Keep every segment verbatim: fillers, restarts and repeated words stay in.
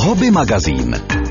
Hobby magazín.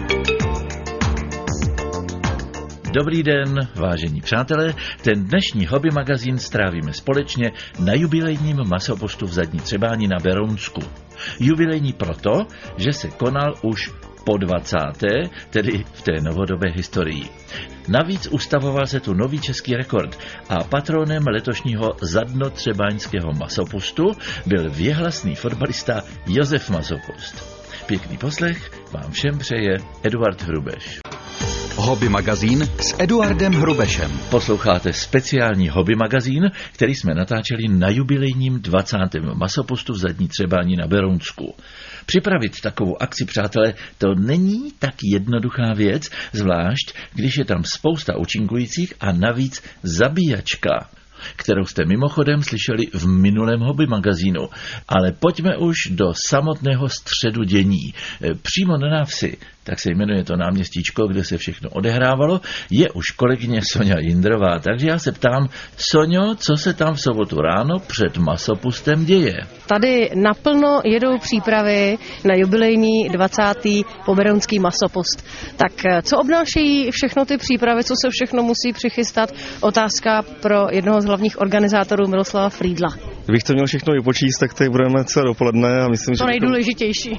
Dobrý den, vážení přátelé. Ten dnešní hobby magazín strávíme společně na jubilejním masopostu v Zadní Třebáni na Berounsku. Jubilejní proto, že se konal už po dvacáté, tedy v té novodobé historii. Navíc ustavoval se tu nový český rekord a patronem letošního zadnotřebáňského masopostu byl věhlasný fotbalista Josef Masopost. Pěkný poslech vám všem přeje Eduard Hrubeš. Hobby magazín s Eduardem Hrubešem. Posloucháte speciální hobby magazín, který jsme natáčeli na jubilejním dvacátém masopostu v Zadní Třebáni na Berounsku. Připravit takovou akci, přátelé, to není tak jednoduchá věc, zvlášť když je tam spousta účinkujících a navíc zabíjačka, kterou jste mimochodem slyšeli v minulém hobby magazínu. Ale pojďme už do samotného středu dění. Přímo na návsi, tak se jmenuje to náměstíčko, kde se všechno odehrávalo, je už kolegyně Soňa Jindrová. Takže já se ptám, Soňo, co se tam v sobotu ráno před masopustem děje? Tady naplno jedou přípravy na jubilejní dvacátý poberounský masopust. Tak co obnášejí všechno ty přípravy, co se všechno musí přichystat? Otázka pro jednoho z hlavních organizátorů Miloslava Frýdla. Kdybych to měl všechno vypočíst, tak tady budeme celé dopoledne a myslím, to že... nejdůležitější.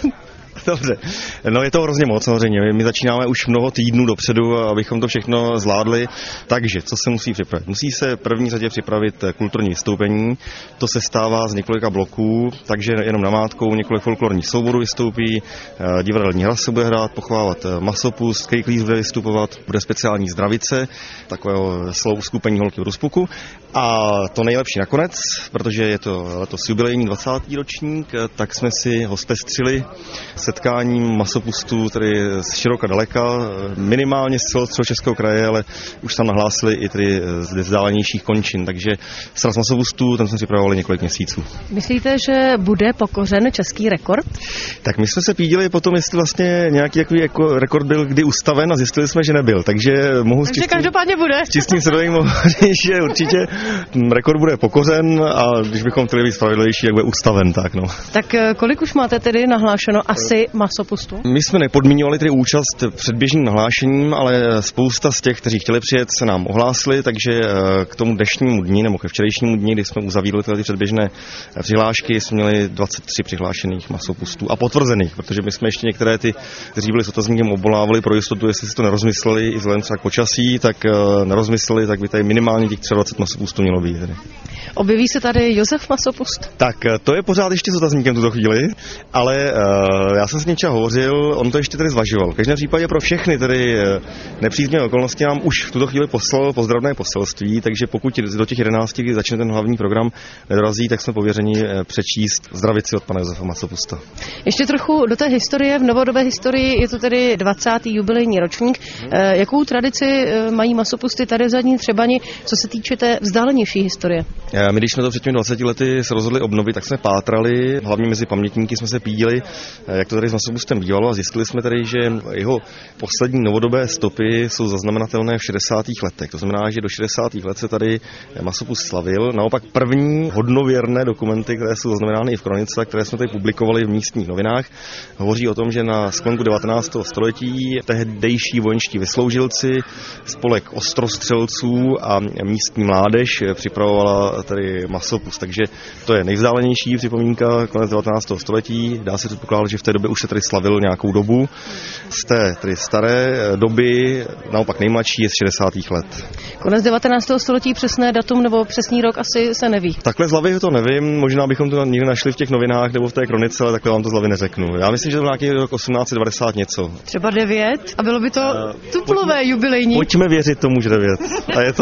Dobře, no je to hrozně moc samozřejmě, my začínáme už mnoho týdnů dopředu, abychom to všechno zvládli, takže co se musí připravit? Musí se v první řadě připravit kulturní vystoupení, to se stává z několika bloků, takže jenom namátkou několik folklorních souborů vystoupí, divadelní hra se bude hrát, pochovávat masopust, Kejklíř bude vystupovat, bude speciální zdravice, takového slovu skupení holky v rozpuku a to nejlepší nakonec, protože je to letos jubilejní dvacátý ročník, tak jsme si ho zpestřili setkáním masopustů, tedy z široka daleka, minimálně z celého Českého kraje, ale už tam nahlásili i tedy z vzdálenějších končin, takže sraz masopustů, ten jsme připravovali několik měsíců. Myslíte, že bude pokořen český rekord? Tak my jsme se pídili potom, jestli vlastně nějaký takový jako rekord byl kdy ustaven a zjistili jsme, že nebyl, takže mohu takže každopádně bude. S čistým svědomím mohu říct, že určitě rekord bude pokořen a když bychom chtěli být spravedlivější, jak bude ustaven, tak no. Tak kolik už máte tedy nahlášeno asi masopustu? My jsme nepodmíňovali tedy účast předběžným nahlášením, ale spousta z těch, kteří chtěli přijet, se nám ohlásili, takže k tomu dnešnímu dni nebo ke včerejšímu dni, kdy jsme uzavírali tyhle předběžné přihlášky, jsme měli dvacet tři přihlášených masopustů a potvrzených, protože my jsme ještě některé ty, kteří byli s otazníkem obolávali pro jistotu, jestli si to nerozmysleli i vzhledem třeba k počasí, tak nerozmysleli, tak by tady minimálně těch dvacet tři masopustů mělo být. Tedy. Objeví se tady Josef Masopust? Tak to je pořád ještě s otazníkem tuto chvíli, ale uh, já jsem s ním třeba hovořil, on to ještě tedy zvažoval. V každém případě pro všechny tedy nepříznivé okolnosti nám už v tuto chvíli poslal pozdravné poselství, takže pokud do těch jedenácti, kdy začne ten hlavní program, nedorazí, tak jsme pověřeni přečíst zdravici od pana Josefa Masopusta. Ještě trochu do té historie, v novodobé historii je to tedy dvacátý jubilejní ročník. Hmm. Jakou tradici mají masopusty tady v Zadní Třebani, co se týče té vzdálenější historie? My, když jsme to před těmi dvaceti lety se rozhodli obnovit, tak jsme pátrali, hlavně mezi pamětníky jsme se pídili, jak to tady s masopustem bývalo a zjistili jsme tady, že jeho poslední novodobé stopy jsou zaznamenatelné v šedesátých letech. To znamená, že do šedesátých let se tady masopust slavil. Naopak první hodnověrné dokumenty, které jsou zaznamenány i v kronice, které jsme tady publikovali v místních novinách, hovoří o tom, že na sklonku devatenáctého století tehdejší vojenští vysloužilci, spolek ostrostřelců a místní mládež připravovala tady masopust. Takže to je nejvzdálenější připomínka konec devatenáctého století. Dá se předpokládat, že v té době už se tady slavil nějakou dobu. Z té tedy staré doby, naopak nejmladší je z šedesátých let. Konec devatenáctého století, přesné datum nebo přesný rok asi se neví. Takhle z hlavy to nevím, možná bychom to někde našli v těch novinách nebo v té kronice, ale takhle vám to z hlavy neřeknu. Já myslím, že to byl nějaký rok osmnáct set devadesát něco. Třeba devět a bylo by to uh, tuplové pojďme, jubilejní. Pojďme věřit tomu, že devět. A je to.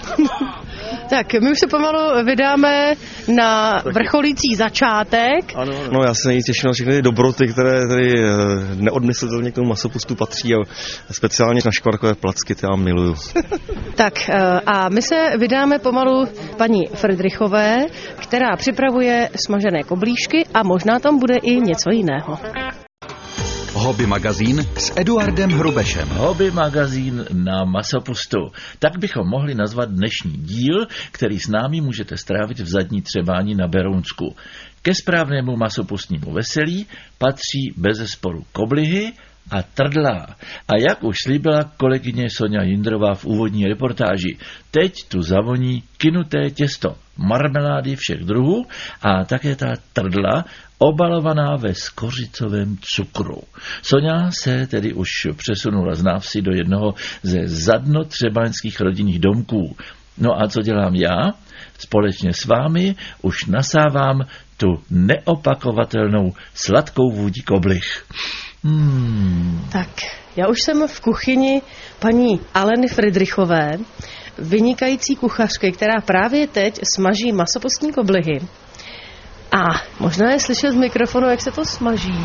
Tak, my už se pomalu vydáme na vrcholící začátek. Ano, ano. No, já se nejvíc těším na všechny dobroty, které tady neodmyslitelně k tomu masopustu patří a speciálně na škvarkové placky, ty já miluju. Tak a my se vydáme pomalu paní Friedrichové, která připravuje smažené koblížky a možná tam bude i něco jiného. Hobby magazín s Eduardem Hrubešem. Hobby magazín na masopustu. Tak bychom mohli nazvat dnešní díl, který s námi můžete strávit v zadní třebání na Berounsku. Ke správnému masopustnímu veselí patří bezesporu koblihy a trdlá. A jak už slíbila kolegyně Sonja Jindrová v úvodní reportáži, teď tu zavoní kynuté těsto, marmelády všech druhů a také ta trdla obalovaná ve skořicovém cukru. Sonja se tedy už přesunula z návsi do jednoho ze zadnotřebaňských rodinných domků. No a co dělám já? Společně s vámi už nasávám tu neopakovatelnou sladkou vůdi koblich. Hmm. Tak, já už jsem v kuchyni paní Aleny Fridrichové, vynikající kuchařky, která právě teď smaží masopustní koblihy. A možná je slyšet z mikrofonu, jak se to smaží.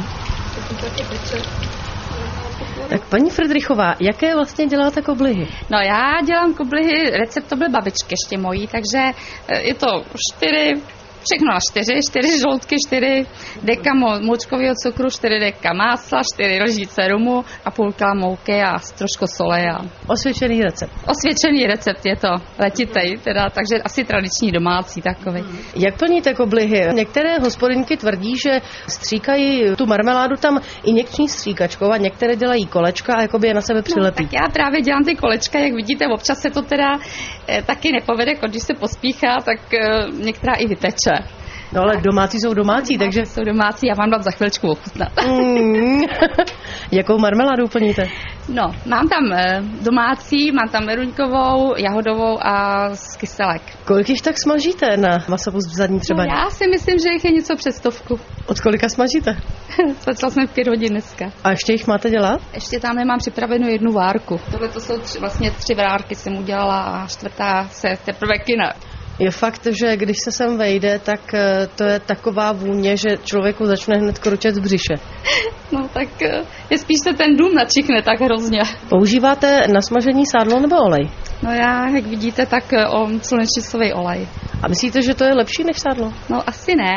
Tak paní Fridrichová, jaké vlastně děláte koblihy? No já dělám koblihy, recept to byl babičky ještě mojí, takže je to čtyři, všechno na čtyři, čtyři žloutky, čtyři deka moučkového cukru, čtyři deka másla, čtyři lžíce rumu a půl kila mouky a trošku sole. A... Osvědčený recept. Osvědčený recept je to, letitej, teda, takže asi tradiční domácí takový. Jak plníte koblihy? Některé hospodinky tvrdí, že stříkají tu marmeládu tam injekční stříkačkou a některé dělají kolečka a jakoby je na sebe přilepí. No, tak já právě dělám ty kolečka, jak vidíte, občas se to teda eh, taky nepovede, když se pospíchá, tak eh, některá i vyteče. No ale domácí jsou domácí, domácí takže... jsou domácí, já vám dám za chviličku ochutnat. Mm. Jakou marmeládu plníte? No, mám tam e, domácí, mám tam meruňkovou, jahodovou a z kyselek. Kolik již tak smažíte na masopust v zadní třebaní? No, já si myslím, že jich je něco přes stovku. Od kolika smažíte? Začala jsem v pět hodin dneska. A ještě jich máte dělat? Ještě tam nemám připravenou jednu várku. Tohle to jsou tři, vlastně tři várky jsem udělala a čtvrtá se teprve kyne. Je fakt, že když se sem vejde, tak to je taková vůně, že člověku začne hned kručet z břiše. No tak je spíš se ten dům načichne tak hrozně. Používáte na smažení sádlo nebo olej? No já, jak vidíte, tak o slunečnicový olej. A myslíte, že to je lepší než sádlo? No asi ne.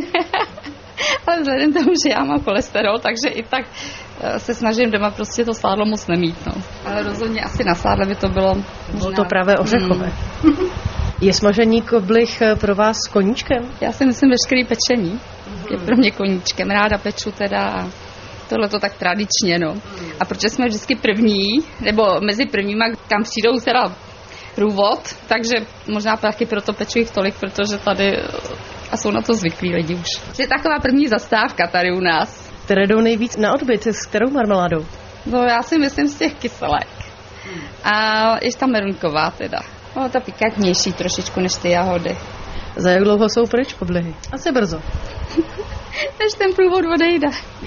Ale vzhledem tomu, že já mám cholesterol, takže i tak se snažím doma prostě to sádlo moc nemít. No. Ale rozhodně asi na sádle by to bylo... Bylo to právě ořechové. Hmm. Je smažení koblih pro vás s koníčkem? Já si myslím, veškerý pečení je pro mě koníčkem. Ráda peču teda a tohle to tak tradičně, no. A protože jsme vždycky první, nebo mezi prvníma, kam přijdou teda průvod, takže možná taky proto peču jich tolik, protože tady a jsou na to zvyklí lidi už. Je taková první zastávka tady u nás. Které jdou nejvíc na odbyt, s kterou marmeládou? No já si myslím z těch kyselek. A ještě ta meruňková teda. No, ta pikantnější trošičku než ty jahody. Za jak dlouho jsou pryč koblihy? Asi brzo. Než ten průvod odejde.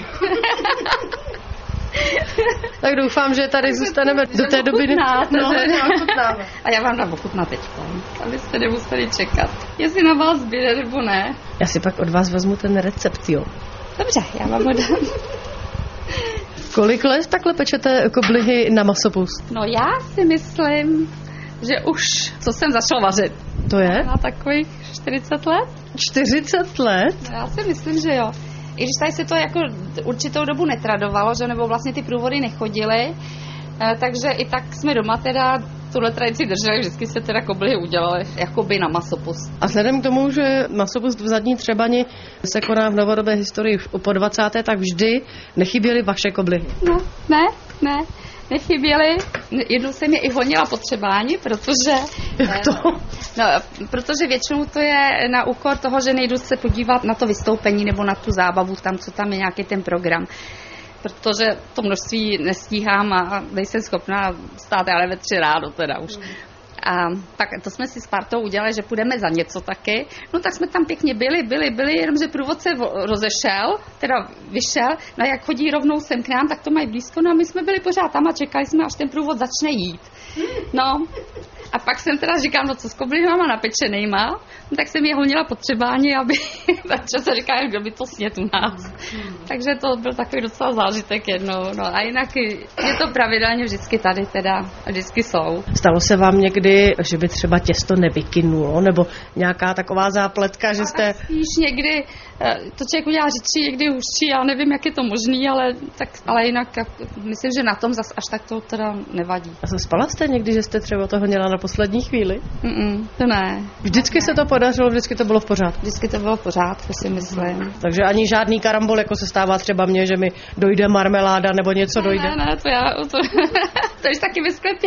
Tak doufám, že tady zůstaneme do té doby. No, a já vám dám ochutnat teď, abyste nemuseli čekat, jestli na vás zbyde nebo ne. Já si pak od vás vezmu ten recept, jo. Dobře, já vám ho dám. Kolik let takhle pečete koblihy na masopust? No já si myslím, že už, co jsem začala vařit. To je? Na takových čtyřicet let. čtyřicet let? No, já si myslím, že jo. I když tady se to jako určitou dobu netradovalo, že nebo vlastně ty průvody nechodily, takže i tak jsme doma teda tuhle tradici drželi, vždycky se teda koblihy udělali jakoby na masopust. A vzhledem k tomu, že masopust v zadní třebani se koná v novodobé historii po dvacáté, tak vždy nechyběly vaše koblihy. No, ne, ne. Nechyběly. Jednou jsem je i honila po třebání, protože... Jak to? No, protože většinou to je na úkor toho, že nejdu se podívat na to vystoupení nebo na tu zábavu tam, co tam je nějaký ten program. Protože to množství nestíhám a nejsem schopná stát, ale ve tři ráno teda už. A tak to jsme si s partou udělali, že půjdeme za něco taky. No tak jsme tam pěkně byli, byli, byli, jenomže průvodce rozešel, teda vyšel, no jak chodí rovnou sem k nám, tak to mají blízko, no a my jsme byli pořád tam a čekali jsme, až ten průvod začne jít. No A pak jsem teda říkám, no co s koblihnama napečenejma, no, tak jsem je honila po třebání, aby, takže se říká, kdo by to snět u nás. Takže to byl takový docela zážitek jednou, no a jinak je to pravidelně vždycky tady teda, vždycky jsou. Stalo se vám někdy, že by třeba těsto nevykynulo, nebo nějaká taková zápletka, že jste... Spíš někdy, to člověk udělá řidčí, někdy hustší, já nevím, jak je to možný, ale, tak, ale jinak myslím, že na tom zas až tak to teda nevadí. A spala jste někdy, že jste třeba to honila na poslední chvíli? Mm-mm, to ne. Vždycky se to podařilo, vždycky to bylo v pořádku? Vždycky to bylo v pořádku, si myslím. Takže ani žádný karambol, jako se stává třeba mně, že mi dojde marmeláda nebo něco ne, dojde? Ne, ne, to já, to, to je taky ve sklepě.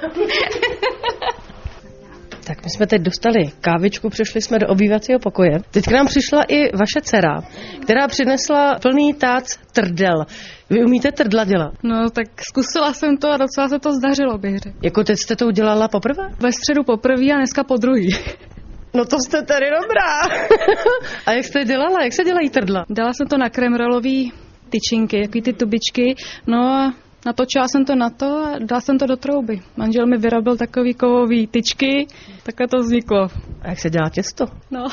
Tak my jsme teď dostali kávičku, přišli jsme do obývacího pokoje. Teď k nám přišla i vaše dcera, která přinesla plný tác trdel. Vy umíte trdla dělat? No, tak zkusila jsem to a docela se to zdařilo, bych řekl. Jako teď jste to udělala poprvé? Ve středu poprvé a dneska po druhý. No to jste tady dobrá. A jak jste dělala? Jak se dělají trdla? Dala jsem to na kremrolový tyčinky, takový ty tubičky, no a natočila jsem to na to a dala jsem to do trouby. Manžel mi vyrobil takový kovový tyčky, takhle to vzniklo. A jak se dělá těsto? No,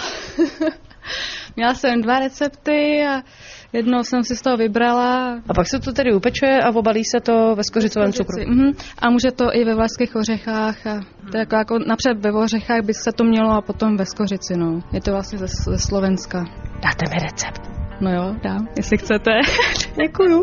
měla jsem dva recepty a jedno jsem si z toho vybrala. A pak se to tedy upečuje a obalí se to ve skořicovém cukru. Mm-hmm. A může to i ve vlašských ořechách. A to jako, jako napřed ve ořechách by se to mělo a potom ve skořici. No. Je to vlastně ze, ze Slovenska. Dáte mi recept? No jo, dám, jestli chcete. Děkuju.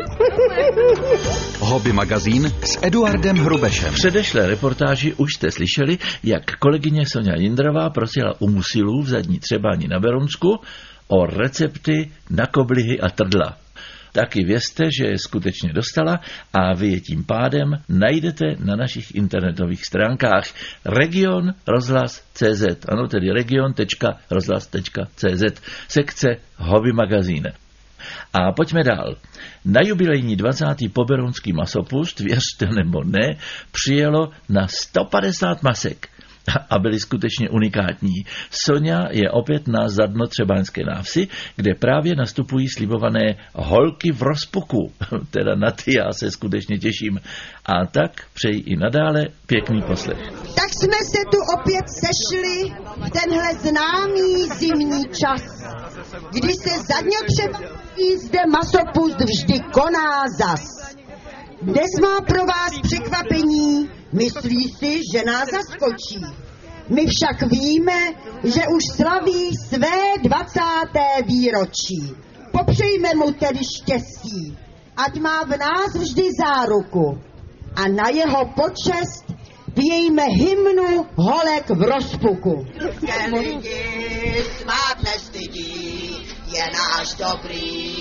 Hobby magazín s Eduardem Hrubešem. V předešlé reportáži už jste slyšeli, jak kolegyně Sonja Jindrová prosila u Musilů v Zadní Třebání na Berounsku o recepty na koblihy a trdla. Taky vězte, že je skutečně dostala a vy je tím pádem najdete na našich internetových stránkách region rozhlas tečka cé zet, ano, tedy region tečka rozhlas tečka cé zet, sekce Hobby magazín. A pojďme dál. Na jubilejní dvacátý poberounský masopust, věřte nebo ne, přijelo na sto padesát masek. A byly skutečně unikátní. Sonja je opět na Zadnotřebánské návsi, kde právě nastupují slibované holky v rozpuku. Teda na ty já se skutečně těším. A tak přeji i nadále pěkný poslech. Tak jsme se tu opět sešli v tenhle známý zimní čas, kdy se Zadnotřebánský zde masopust vždy koná zas. Dnes má pro vás překvapení, myslí si, že nás zaskočí. My však víme, že už slaví své dvacáté výročí. Popřejme mu tedy štěstí, ať má v nás vždy záruku. A na jeho počest pějme hymnu holek v rozpuku. Ke lidi smát nestydí, je náš dobrý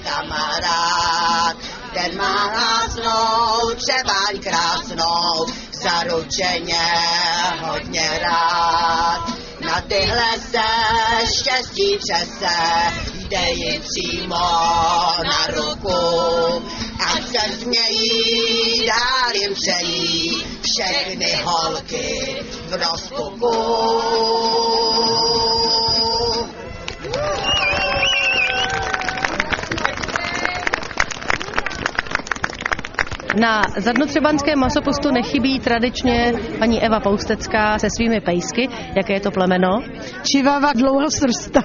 kamarád. Ten má hlásnou, Třebaň krásnou, zaručeně hodně rád. Na tyhle se štěstí přese, jde jim přímo na ruku. Ať se smějí, dál jim přejí všechny holky v rozpuku. Na zadnotřebanském masopustu nechybí tradičně paní Eva Poustecká se svými pejsky. Jaké je to plemeno? Čivava dlouhosrstá.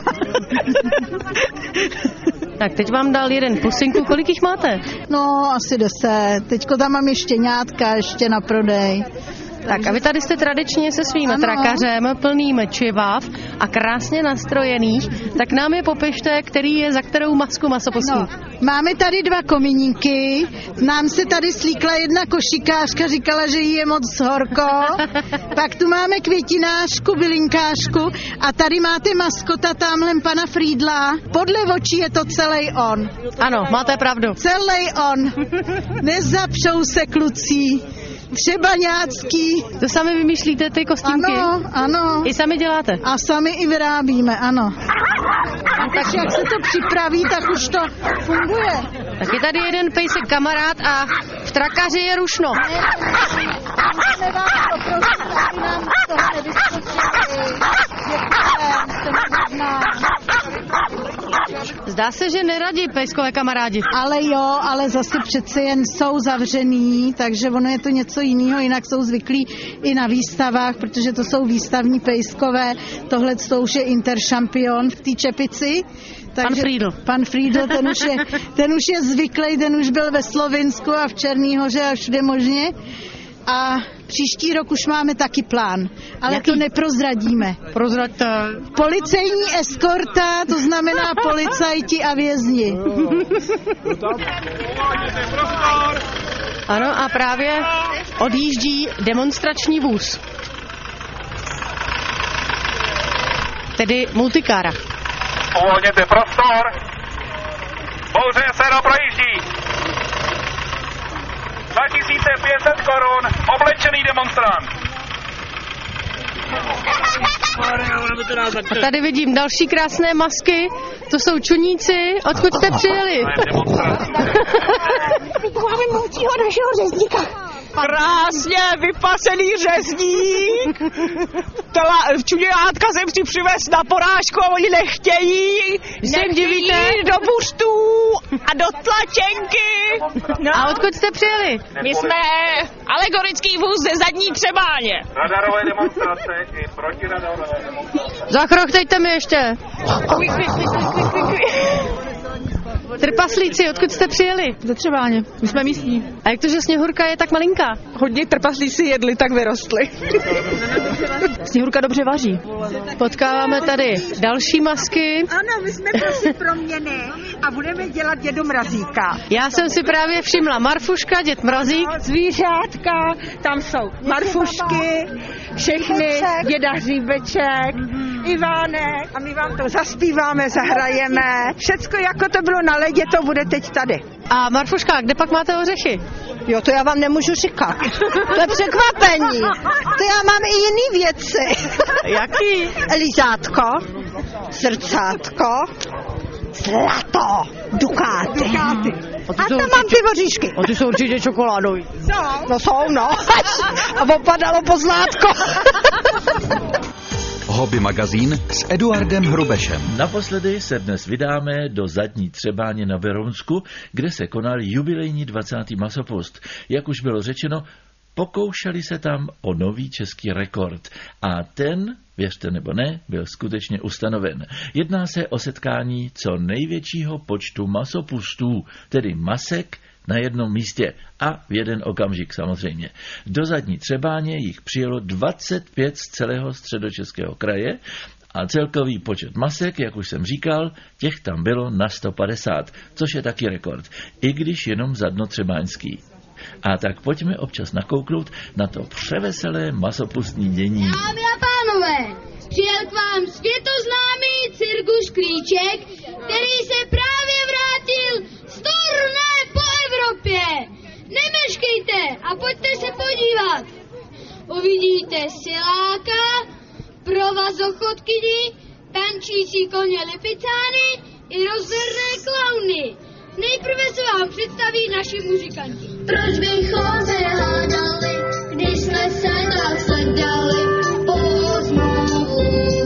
Tak teď vám dal jeden pusinku. Kolik jich máte? No, asi deset. Teďko tam mám ještě štěňátka, ještě na prodej. Tak a vy tady jste tradičně se svým ano. trakařem plným čivav a krásně nastrojených, tak nám je popište, který je za kterou masku masopustu. No, máme tady dva komíníky, nám se tady slíkla jedna košikářka, říkala, že jí je moc horko, pak tu máme květinářku, bylinkářku a tady máte maskota tamhle pana Frýdla, podle očí je to celý on. Ano, máte pravdu. Celý on, nezapřou se kluci. Třebaňácký. To sami vymýšlíte ty kostýmky? Ano, ano. I sami děláte? A sami i vyrábíme, ano. Takže jak se to připraví, tak už to funguje. Tak je tady jeden pejsek kamarád a v trakaři je rušno. Můžeme vás poprosit, aby nám z toho nevyskočili. Děkujeme, jste hodná. Zdá se, že neradí pejskové kamarádi. Ale jo, ale zase přece jen jsou zavřený, takže ono je to něco jiného, jinak jsou zvyklí i na výstavách, protože to jsou výstavní pejskové, tohle to už je interšampion v té Čepici. Takže pan Friedl. Pan Friedl, ten už je, ten už je zvyklý, ten už byl ve Slovinsku a v Černý Hoře a všude možně. A příští rok už máme taky plán, ale Jaký? To neprozradíme. Prozraďte. Policejní eskorta, to znamená policajti a vězni. Ano, a právě odjíždí demonstrační vůz. Tedy multikára. Uvolněte prostor. Bouře se projíždí. dva tisíce pět set korun, oblečený demonstrant. A tady vidím další krásné masky, to jsou čuníci, odkud jste přijeli? Máme moutího našeho řezníka. Krásně vypasený řezník. Čuňátka jsem si přivez na porážku a oni nechtějí. Nechtějí do buštů a do tlačenky. No. A odkud jste přijeli? My jsme alegorický vůz ze Zadní Třebáně. Radarové demonstrace i protiradarové demonstrace. Zachrochtejte mi ještě. Trpaslíci, odkud jste přijeli? Ze Třebáně, my jsme místní. A jak to, že Sněhurka je tak malinká? Hodně trpaslíci jedli, tak vyrostli. Sněhurka dobře vaří. Potkáváme tady další masky. Ano, my jsme prosím proměny a budeme dělat dědu Mrazíka. Já jsem si právě všimla Marfuška, děd Mrazík. Zvířátka, tam jsou Marfušky, všechny, děda Hříbeček, Ivánek a my vám to zaspíváme, zahrajeme. Všecko jako to bylo na ledě, to bude teď tady. A Marfuška, kde pak máte ořechy? Jo, to já vám nemůžu říkat. To je překvapení. To já mám i jiný věci. Jaký? Lízátko, srdcátko, zlato, dukáty. dukáty. A, a tam určitě, mám ty voříšky. A ty jsou určitě čokoládový. No, no jsou, no. A opadalo pozlátko. Hobby magazín s Eduardem Hrubešem. Naposledy se dnes vydáme do Zadní Třebáně na Berounsku, kde se konal jubilejní dvacátý masopost. Jak už bylo řečeno, pokoušeli se tam o nový český rekord. A ten, věřte nebo ne, byl skutečně ustanoven. Jedná se o setkání co největšího počtu masopustů, tedy masek, na jednom místě a v jeden okamžik samozřejmě. Do Zadní Třebáně jich přijelo dvacet pět z celého středočeského kraje a celkový počet masek, jak už jsem říkal, těch tam bylo na sto padesát, což je taky rekord, i když jenom zadnotřebáňský. A tak pojďme občas nakouknout na to převeselé masopustní dění. Dámy a pánové, přijel k vám světoznámý cirkus Klíček, který se právě vrátil z turné po Evropě. Nemeškejte a pojďte se podívat. Uvidíte siláka, provazochodkyni, tančící koně lipicány i rozverné klauny. Nejprve se vám představí naši muzikanti. Proč bychom se hádali, když jsme se tak sledali poznovu?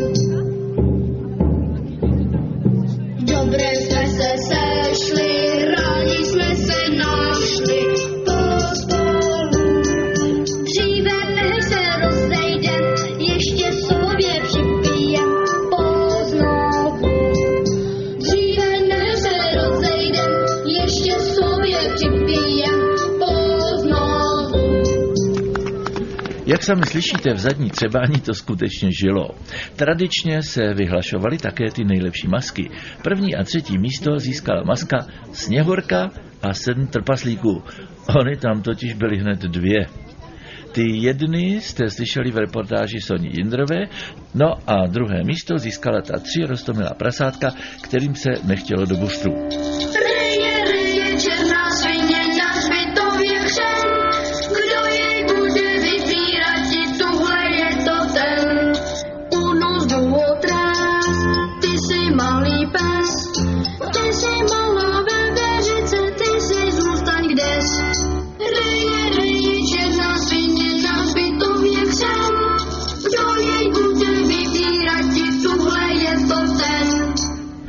Dobré jsme se sešli, rádi jsme se našli pospolu. Dříve než se rozejdem, ještě sobě připijem poznovu. Dříve než se rozejdem, ještě sobě připijem poznovu. Jak sami slyšíte, v Zadní Třebáni to skutečně žilo. Tradičně se vyhlašovaly také ty nejlepší masky. První a třetí místo získala maska Sněhurka a sedm trpaslíků. Ony tam totiž byly hned dvě. Ty jedny jste slyšeli v reportáži Soni Jindrové, no a druhé místo získala ta tři roztomilá prasátka, kterým se nechtělo do buštru. Ryje, ryje, černá svině na hřbitově křen, kdo jej bude vybírat, ti tuhle je to ten. Unos duotrás, ty jsi malý pes, ty jsi malá veveřice, ty jsi zůstaň kdes. Ryje, ryje, černá svině na hřbitově křen, kdo jej bude vybírat, ti tuhle je to ten.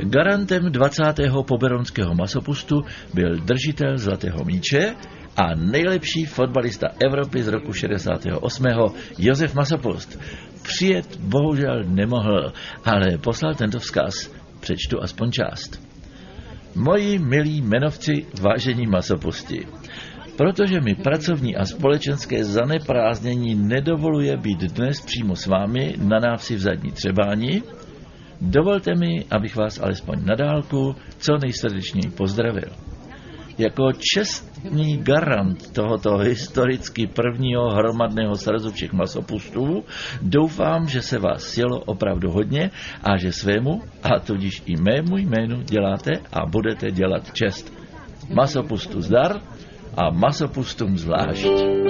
Garantem dvacátého poberonského masopustu byl držitel Zlatého míče a nejlepší fotbalista Evropy z roku šedesátého osmého Josef Masopust. Přijet bohužel nemohl, ale poslal tento vzkaz. Přečtu aspoň část. Moji milí jmenovci, vážení masopusti, protože mi pracovní a společenské zaneprázdnění nedovoluje být dnes přímo s vámi na návsi v Zadní Třebáni, dovolte mi, abych vás alespoň na dálku co nejsrdečněji pozdravil. Jako čestný garant tohoto historicky prvního hromadného srazu všech masopustů doufám, že se vás sjelo opravdu hodně a že svému, a tudíž i mému jménu děláte a budete dělat čest. Masopustu zdar a masopustům zvlášť.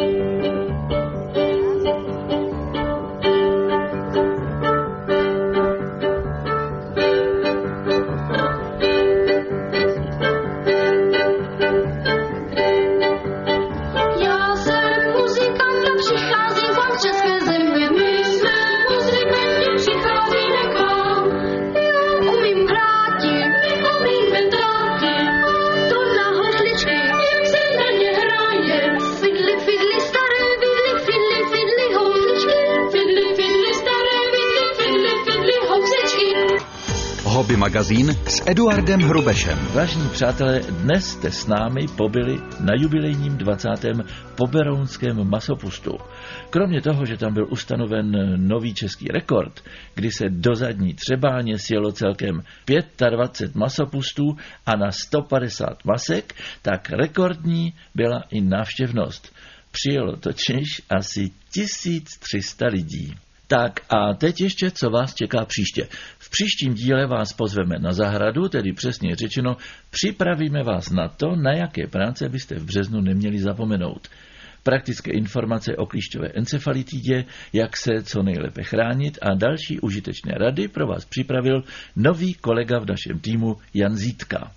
Hobby magazín s Eduardem Hrubešem. Vážení přátelé, dnes jste s námi pobyli na jubilejním dvacátém poberounském masopustu. Kromě toho, že tam byl ustanoven nový český rekord, kdy se do Zadní Třebáně sjelo celkem dvacet pět masopustů a na sto padesát masek, tak rekordní byla i návštěvnost. Přijelo totiž asi tisíc tři sta lidí. Tak a teď ještě, co vás čeká příště. V příštím díle vás pozveme na zahradu, tedy přesně řečeno, připravíme vás na to, na jaké práce byste v březnu neměli zapomenout. Praktické informace o klíšťové encefalitidě, jak se co nejlépe chránit a další užitečné rady pro vás připravil nový kolega v našem týmu Jan Zítka.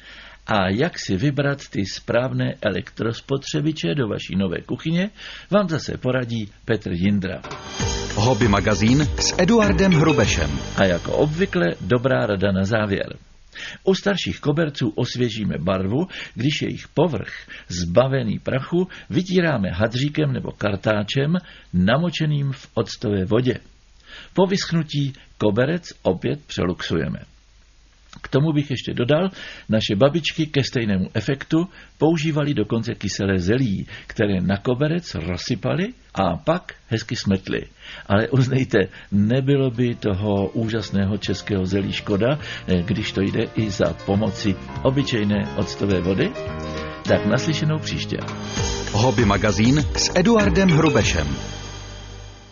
A jak si vybrat ty správné elektrospotřebiče do vaší nové kuchyně, vám zase poradí Petr Jindra. Hobby magazín s Eduardem Hrubešem. A jako obvykle dobrá rada na závěr. U starších koberců osvěžíme barvu, když jejich povrch zbavený prachu vytíráme hadříkem nebo kartáčem namočeným v octové vodě. Po vyschnutí koberec opět přeluxujeme. K tomu bych ještě dodal, naše babičky ke stejnému efektu používali dokonce kyselé zelí, které na koberec rozsypali a pak hezky smetli. Ale uznejte, nebylo by toho úžasného českého zelí škoda, když to jde i za pomoci obyčejné octové vody? Tak naslyšenou příště. Hobby magazín s Eduardem Hrubešem.